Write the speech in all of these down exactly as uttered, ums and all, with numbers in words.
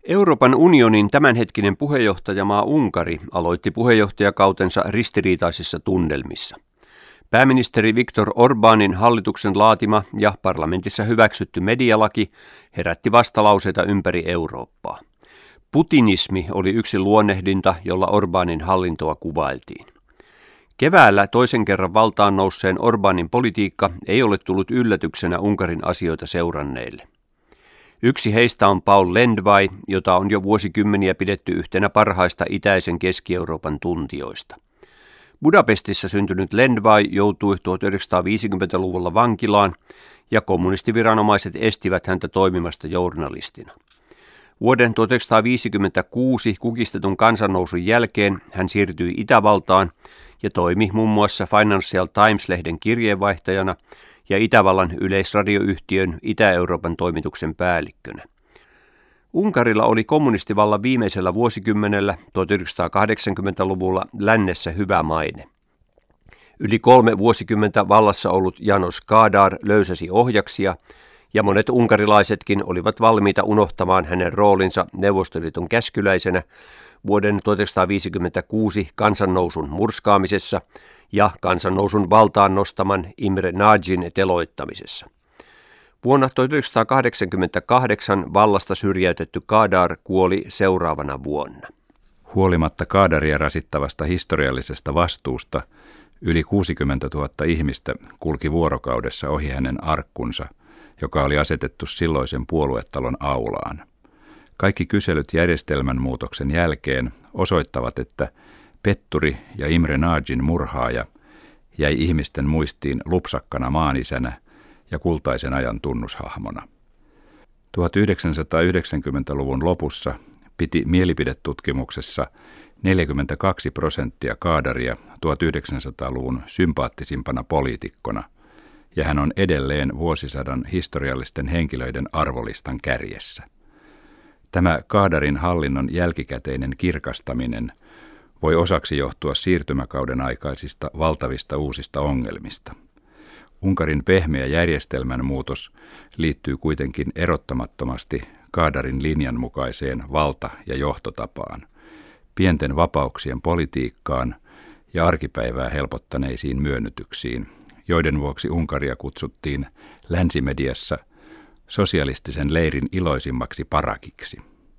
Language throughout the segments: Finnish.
Euroopan unionin tämänhetkinen puheenjohtajamaa Unkari aloitti puheenjohtajakautensa ristiriitaisissa tunnelmissa. Pääministeri Viktor Orbánin hallituksen laatima ja parlamentissa hyväksytty medialaki herätti vastalauseita ympäri Eurooppaa. Putinismi oli yksi luonnehdinta, jolla Orbánin hallintoa kuvailtiin. Keväällä toisen kerran valtaan nousseen Orbánin politiikka ei ole tullut yllätyksenä Unkarin asioita seuranneille. Yksi heistä on Paul Lendvai, jota on jo vuosikymmeniä pidetty yhtenä parhaista itäisen Keski-Euroopan tuntijoista. Budapestissa syntynyt Lendvai joutui tuhatyhdeksänsataaviisikymmentäluvulla vankilaan ja kommunistiviranomaiset estivät häntä toimimasta journalistina. Vuoden tuhatyhdeksänsataaviisikymmentäkuusi kukistetun kansannousun jälkeen hän siirtyi Itävaltaan ja toimi muun muassa Financial Times-lehden kirjeenvaihtajana ja Itävallan yleisradioyhtiön Itä-Euroopan toimituksen päällikkönä. Unkarilla oli kommunistivallan viimeisellä vuosikymmenellä tuhatyhdeksänsataakahdeksankymmentäluvulla lännessä hyvä maine. Yli kolme vuosikymmentä vallassa ollut János Kádár löysäsi ohjaksia ja monet unkarilaisetkin olivat valmiita unohtamaan hänen roolinsa Neuvostoliiton käskyläisenä vuoden tuhatyhdeksänsataaviisikymmentäkuusi kansannousun murskaamisessa ja kansannousun valtaan nostaman Imre Nagyn teloittamisessa. Vuonna tuhatyhdeksänsataakahdeksankymmentäkahdeksan vallasta syrjäytetty Kádár kuoli seuraavana vuonna. Huolimatta Kádária rasittavasta historiallisesta vastuusta yli kuusikymmentätuhatta ihmistä kulki vuorokaudessa ohi hänen arkkunsa, joka oli asetettu silloisen puoluetalon aulaan. Kaikki kyselyt järjestelmän muutoksen jälkeen osoittavat, että petturi ja Imre Nagyn murhaaja jäi ihmisten muistiin lupsakkana maanisänä ja kultaisen ajan tunnushahmona. tuhatyhdeksänsataayhdeksänkymmentäluvun lopussa piti mielipidetutkimuksessa neljäkymmentäkaksi prosenttia Kádária tuhatyhdeksänsataaluvun sympaattisimpana poliitikkona, ja hän on edelleen vuosisadan historiallisten henkilöiden arvolistan kärjessä. Tämä Kádárin hallinnon jälkikäteinen kirkastaminen voi osaksi johtua siirtymäkauden aikaisista valtavista uusista ongelmista. Unkarin pehmeä järjestelmän muutos liittyy kuitenkin erottamattomasti Kádárin linjan mukaiseen valta- ja johtotapaan, pienten vapauksien politiikkaan ja arkipäivää helpottaneisiin myönnytyksiin, joiden vuoksi Unkaria kutsuttiin länsimediassa sosialistisen leirin iloisimmaksi parakiksi.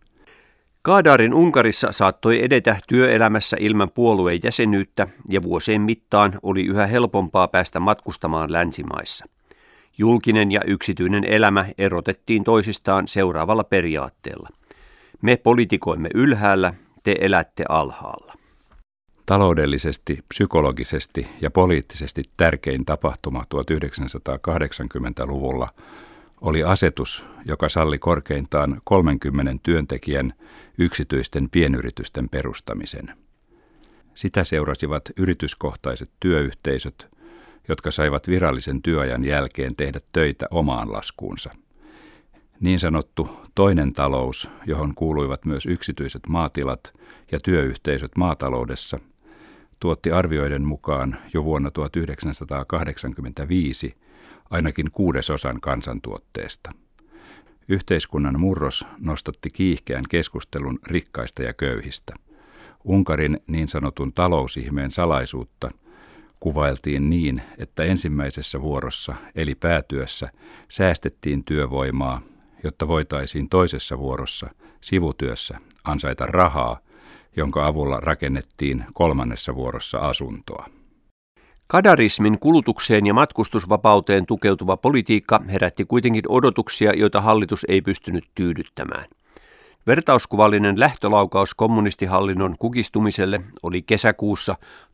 Kádárin Unkarissa saattoi edetä työelämässä ilman puolueen jäsenyyttä ja vuosien mittaan oli yhä helpompaa päästä matkustamaan länsimaissa. Julkinen ja yksityinen elämä erotettiin toisistaan seuraavalla periaatteella. Me politikoimme ylhäällä, te elätte alhaalla. Taloudellisesti, psykologisesti ja poliittisesti tärkein tapahtuma tuhatyhdeksänsataakahdeksankymmentäluvulla oli asetus, joka salli korkeintaan kolmenkymmenen työntekijän yksityisten pienyritysten perustamisen. Sitä seurasivat yrityskohtaiset työyhteisöt, jotka saivat virallisen työajan jälkeen tehdä töitä omaan laskuunsa. Niin sanottu toinen talous, johon kuuluivat myös yksityiset maatilat ja työyhteisöt maataloudessa, tuotti arvioiden mukaan jo vuonna tuhatyhdeksänsataakahdeksankymmentäviisi ainakin kuudesosan kansantuotteesta. Yhteiskunnan murros nostatti kiihkeän keskustelun rikkaista ja köyhistä. Unkarin niin sanotun talousihmeen salaisuutta kuvailtiin niin, että ensimmäisessä vuorossa eli päätyössä säästettiin työvoimaa, jotta voitaisiin toisessa vuorossa sivutyössä ansaita rahaa, jonka avulla rakennettiin kolmannessa vuorossa asuntoa. Kadarismin kulutukseen ja matkustusvapauteen tukeutuva politiikka herätti kuitenkin odotuksia, joita hallitus ei pystynyt tyydyttämään. Vertauskuvallinen lähtölaukaus kommunistihallinnon kukistumiselle oli kesäkuussa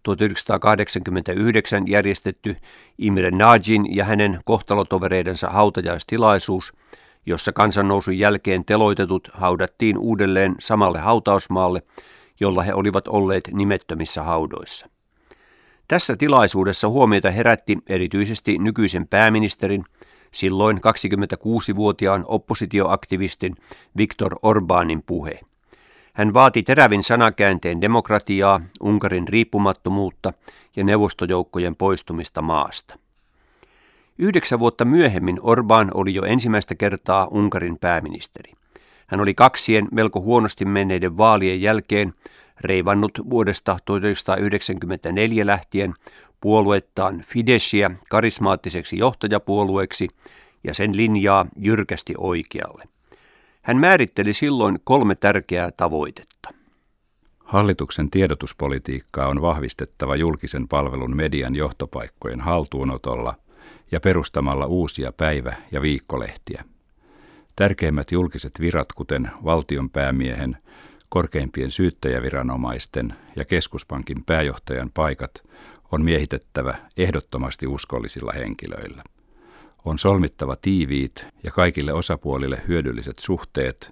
tuhatyhdeksänsataakahdeksankymmentäyhdeksän järjestetty Imre Nagyn ja hänen kohtalotovereidensa hautajaistilaisuus, jossa kansannousun jälkeen teloitetut haudattiin uudelleen samalle hautausmaalle, jolla he olivat olleet nimettömissä haudoissa. Tässä tilaisuudessa huomiota herätti erityisesti nykyisen pääministerin, silloin kaksikymmentäkuusivuotiaan oppositioaktivistin Viktor Orbánin puhe. Hän vaati terävin sanakäänteen demokratiaa, Unkarin riippumattomuutta ja neuvostojoukkojen poistumista maasta. Yhdeksän vuotta myöhemmin Orbán oli jo ensimmäistä kertaa Unkarin pääministeri. Hän oli kaksien melko huonosti menneiden vaalien jälkeen reivannut vuodesta tuhatyhdeksänsataayhdeksänkymmentäneljä lähtien puoluettaan Fideshiä karismaattiseksi johtajapuolueeksi ja sen linjaa jyrkästi oikealle. Hän määritteli silloin kolme tärkeää tavoitetta. Hallituksen tiedotuspolitiikkaa on vahvistettava julkisen palvelun median johtopaikkojen haltuunotolla ja perustamalla uusia päivä- ja viikkolehtiä. Tärkeimmät julkiset virat, kuten valtionpäämiehen, korkeimpien syyttäjäviranomaisten ja keskuspankin pääjohtajan paikat, on miehitettävä ehdottomasti uskollisilla henkilöillä. On solmittava tiiviit ja kaikille osapuolille hyödylliset suhteet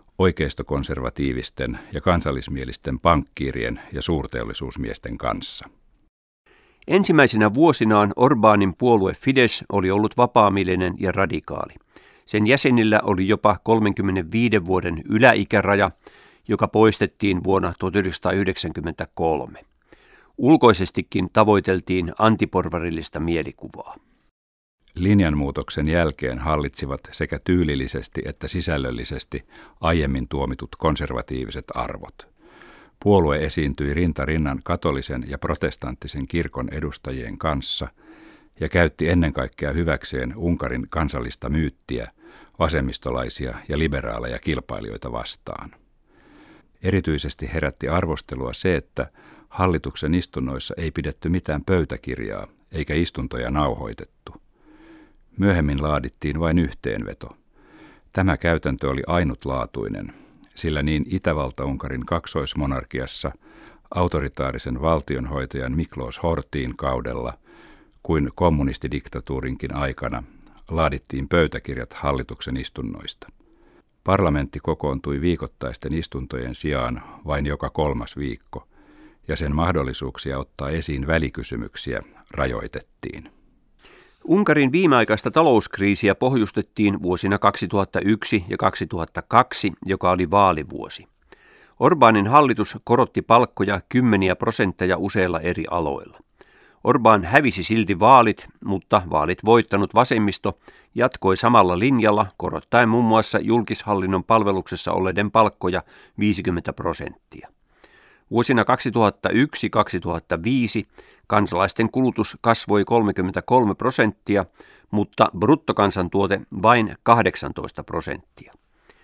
oikeistokonservatiivisten ja kansallismielisten pankkiirien ja suurteollisuusmiesten kanssa. Ensimmäisinä vuosinaan Orbánin puolue Fidesz oli ollut vapaamielinen ja radikaali. Sen jäsenillä oli jopa kolmenkymmenenviiden vuoden yläikäraja, joka poistettiin vuonna tuhatyhdeksänsataayhdeksänkymmentäkolme. Ulkoisestikin tavoiteltiin antiporvarillista mielikuvaa. Linjanmuutoksen jälkeen hallitsivat sekä tyylillisesti että sisällöllisesti aiemmin tuomitut konservatiiviset arvot. Puolue esiintyi rinta rinnan katolisen ja protestanttisen kirkon edustajien kanssa ja käytti ennen kaikkea hyväkseen Unkarin kansallista myyttiä vasemmistolaisia ja liberaaleja kilpailijoita vastaan. Erityisesti herätti arvostelua se, että hallituksen istunnoissa ei pidetty mitään pöytäkirjaa eikä istuntoja nauhoitettu. Myöhemmin laadittiin vain yhteenveto. Tämä käytäntö oli ainutlaatuinen, sillä niin Itävalta-Unkarin kaksoismonarkiassa autoritaarisen valtionhoitajan Miklós Horthin kaudella kuin kommunistidiktatuurinkin aikana laadittiin pöytäkirjat hallituksen istunnoista. Parlamentti kokoontui viikoittaisten istuntojen sijaan vain joka kolmas viikko, ja sen mahdollisuuksia ottaa esiin välikysymyksiä rajoitettiin. Unkarin viimeaikaista talouskriisiä pohjustettiin vuosina kaksituhattayksi ja kaksituhattakaksi, joka oli vaalivuosi. Orbánin hallitus korotti palkkoja kymmeniä prosentteja useilla eri aloilla. Orbán hävisi silti vaalit, mutta vaalit voittanut vasemmisto jatkoi samalla linjalla korottaen muun muassa julkishallinnon palveluksessa olleiden palkkoja viisikymmentä prosenttia. Vuosina kaksituhattayksi kaksituhattaviisi kansalaisten kulutus kasvoi kolmekymmentäkolme prosenttia, mutta bruttokansantuote vain kahdeksantoista prosenttia.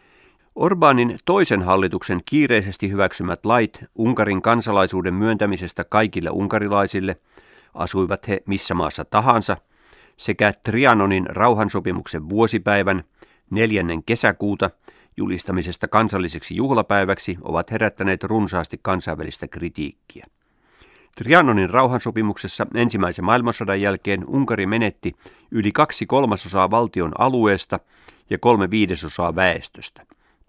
Orbánin toisen hallituksen kiireisesti hyväksymät lait Unkarin kansalaisuuden myöntämisestä kaikille unkarilaisille, asuivat he missä maassa tahansa, sekä Trianonin rauhansopimuksen vuosipäivän neljännen kesäkuuta julistamisesta kansalliseksi juhlapäiväksi ovat herättäneet runsaasti kansainvälistä kritiikkiä. Trianonin rauhansopimuksessa ensimmäisen maailmansodan jälkeen Unkari menetti yli kaksi kolmasosaa valtion alueesta ja kolme viidesosaa väestöstä.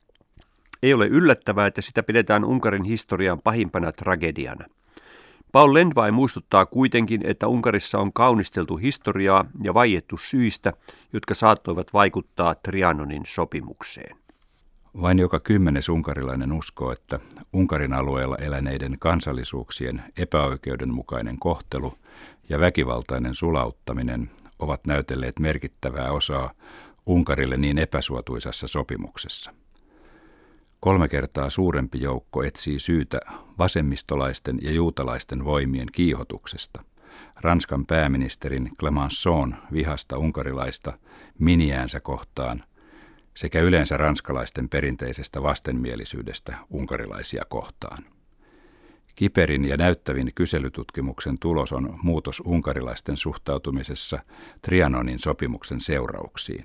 Ei ole yllättävää, että sitä pidetään Unkarin historian pahimpana tragediana. Paul Lendvai muistuttaa kuitenkin, että Unkarissa on kaunisteltu historiaa ja vaiettu syistä, jotka saattoivat vaikuttaa Trianonin sopimukseen. Vain joka kymmenes unkarilainen uskoo, että Unkarin alueella eläneiden kansallisuuksien epäoikeudenmukainen kohtelu ja väkivaltainen sulauttaminen ovat näytelleet merkittävää osaa Unkarille niin epäsuotuisassa sopimuksessa. Kolme kertaa suurempi joukko etsii syytä vasemmistolaisten ja juutalaisten voimien kiihotuksesta, Ranskan pääministerin Clemenceau'n vihasta unkarilaista miniäänsä kohtaan sekä yleensä ranskalaisten perinteisestä vastenmielisyydestä unkarilaisia kohtaan. Kiperin ja näyttävin kyselytutkimuksen tulos on muutos unkarilaisten suhtautumisessa Trianonin sopimuksen seurauksiin.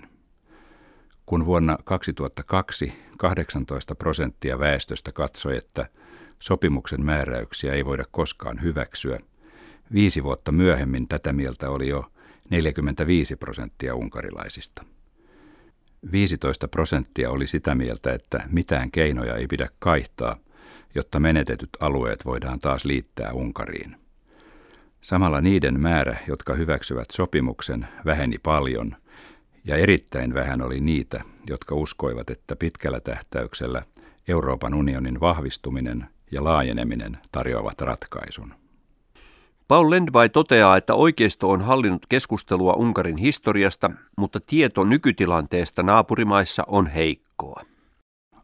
Kun vuonna kaksituhattakaksi kahdeksantoista prosenttia väestöstä katsoi, että sopimuksen määräyksiä ei voida koskaan hyväksyä, viisi vuotta myöhemmin tätä mieltä oli jo neljäkymmentäviisi prosenttia unkarilaisista. viisitoista prosenttia oli sitä mieltä, että mitään keinoja ei pidä kaihtaa, jotta menetetyt alueet voidaan taas liittää Unkariin. Samalla niiden määrä, jotka hyväksyvät sopimuksen, väheni paljon, ja erittäin vähän oli niitä, jotka uskoivat, että pitkällä tähtäyksellä Euroopan unionin vahvistuminen ja laajeneminen tarjoavat ratkaisun. Paul Lendvai toteaa, että oikeisto on hallinnut keskustelua Unkarin historiasta, mutta tieto nykytilanteesta naapurimaissa on heikkoa.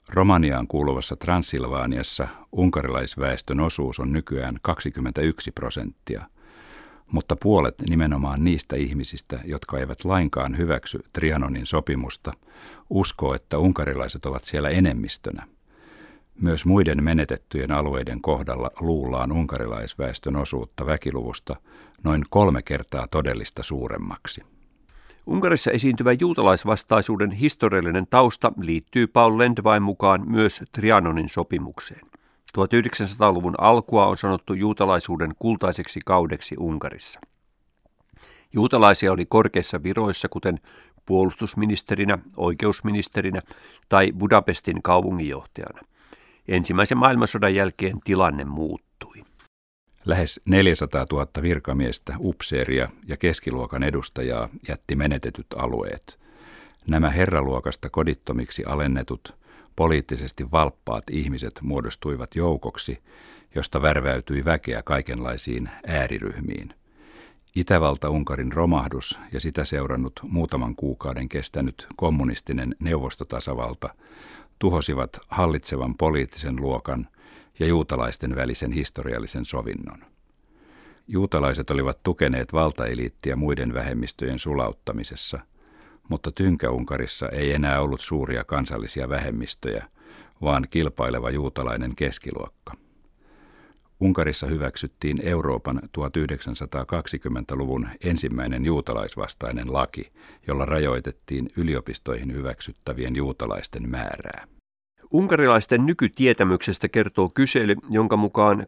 Romaniaan kuuluvassa Transilvaaniassa unkarilaisväestön osuus on nykyään kaksikymmentäyksi prosenttia, mutta puolet nimenomaan niistä ihmisistä, jotka eivät lainkaan hyväksy Trianonin sopimusta, uskoo, että unkarilaiset ovat siellä enemmistönä. Myös muiden menetettyjen alueiden kohdalla luullaan unkarilaisväestön osuutta väkiluvusta noin kolme kertaa todellista suuremmaksi. Unkarissa esiintyvä juutalaisvastaisuuden historiallinen tausta liittyy Paul Lendvain mukaan myös Trianonin sopimukseen. tuhatyhdeksänsataaluvun alkua on sanottu juutalaisuuden kultaiseksi kaudeksi Unkarissa. Juutalaisia oli korkeissa viroissa, kuten puolustusministerinä, oikeusministerinä tai Budapestin kaupunginjohtajana. Ensimmäisen maailmansodan jälkeen tilanne muuttui. Lähes neljäsataatuhatta virkamiestä, upseeria ja keskiluokan edustajaa jätti menetetyt alueet. Nämä herraluokasta kodittomiksi alennetut, poliittisesti valppaat ihmiset muodostuivat joukoksi, josta värväytyi väkeä kaikenlaisiin ääriryhmiin. Itävalta-Unkarin romahdus ja sitä seurannut muutaman kuukauden kestänyt kommunistinen neuvostotasavalta tuhosivat hallitsevan poliittisen luokan ja juutalaisten välisen historiallisen sovinnon. Juutalaiset olivat tukeneet valtaeliittiä muiden vähemmistöjen sulauttamisessa, mutta Tynkä-Unkarissa ei enää ollut suuria kansallisia vähemmistöjä, vaan kilpaileva juutalainen keskiluokka. Unkarissa hyväksyttiin Euroopan tuhatyhdeksänsataakaksikymmentäluvun ensimmäinen juutalaisvastainen laki, jolla rajoitettiin yliopistoihin hyväksyttävien juutalaisten määrää. Unkarilaisten nykytietämyksestä kertoo kysely, jonka mukaan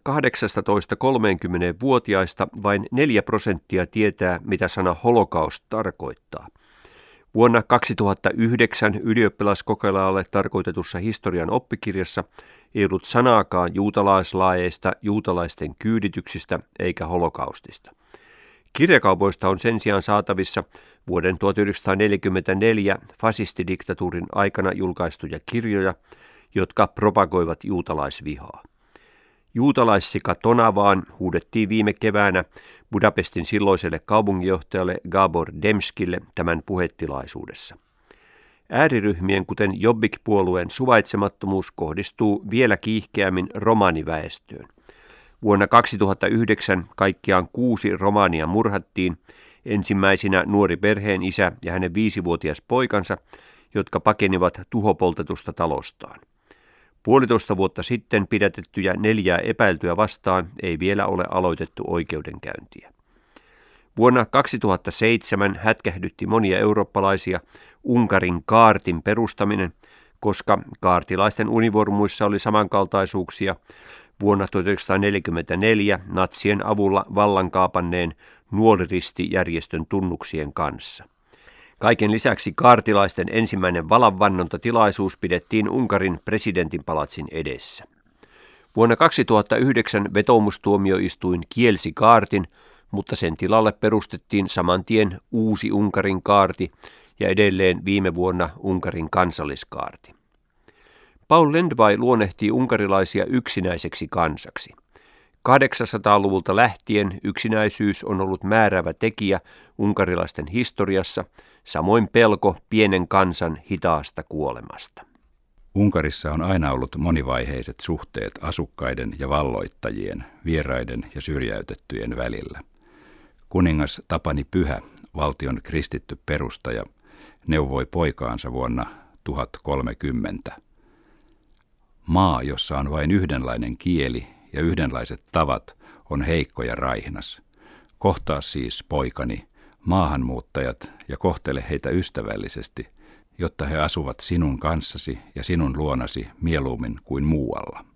kahdeksastatoista–kolmekymmentävuotiaista vain neljä prosenttia tietää, mitä sana holokaust tarkoittaa. Vuonna kaksituhattayhdeksän ylioppilaskokelaalle tarkoitetussa historian oppikirjassa ei ollut sanaakaan juutalaislaeista, juutalaisten kyydityksistä eikä holokaustista. Kirjakaupoista on sen sijaan saatavissa vuoden tuhatyhdeksänsataaneljäkymmentäneljä fasistidiktatuurin aikana julkaistuja kirjoja, jotka propagoivat juutalaisvihaa. Juutalaissika Tonavaan huudettiin viime keväänä Budapestin silloiselle kaupunginjohtajalle Gábor Demskille tämän puhetilaisuudessa. Ääriryhmien, kuten Jobbik-puolueen suvaitsemattomuus kohdistuu vielä kiihkeämmin romaniväestöön. Vuonna kaksituhattayhdeksän kaikkiaan kuusi romania murhattiin, ensimmäisinä nuori perheen isä ja hänen viisivuotias poikansa, jotka pakenivat tuhopoltetusta talostaan. Puolitoista vuotta sitten pidätettyjä neljää epäiltyä vastaan ei vielä ole aloitettu oikeudenkäyntiä. Vuonna kaksituhattaseitsemän hätkähdytti monia eurooppalaisia Unkarin kaartin perustaminen, koska kaartilaisten univormuissa oli samankaltaisuuksia vuonna tuhatyhdeksänsataaneljäkymmentäneljä natsien avulla vallankaapanneen nuoliristijärjestön tunnuksien kanssa. Kaiken lisäksi kaartilaisten ensimmäinen valanvannontatilaisuus pidettiin Unkarin presidentinpalatsin edessä. Vuonna kaksituhattayhdeksän vetoomustuomioistuin kielsi kaartin, mutta sen tilalle perustettiin saman tien uusi Unkarin kaarti ja edelleen viime vuonna Unkarin kansalliskaarti. Paul Lendvai luonnehtii unkarilaisia yksinäiseksi kansaksi. kahdeksansataaluvulta lähtien yksinäisyys on ollut määräävä tekijä unkarilaisten historiassa, samoin pelko pienen kansan hitaasta kuolemasta. Unkarissa on aina ollut monivaiheiset suhteet asukkaiden ja valloittajien, vieraiden ja syrjäytettyjen välillä. Kuningas Tapani Pyhä, valtion kristitty perustaja, neuvoi poikaansa vuonna tuhatkolmekymmentä. Maa, jossa on vain yhdenlainen kieli ja yhdenlaiset tavat, on heikko ja raihnas. Kohtaa siis, poikani, maahanmuuttajat ja kohtele heitä ystävällisesti, jotta he asuvat sinun kanssasi ja sinun luonasi mieluummin kuin muualla.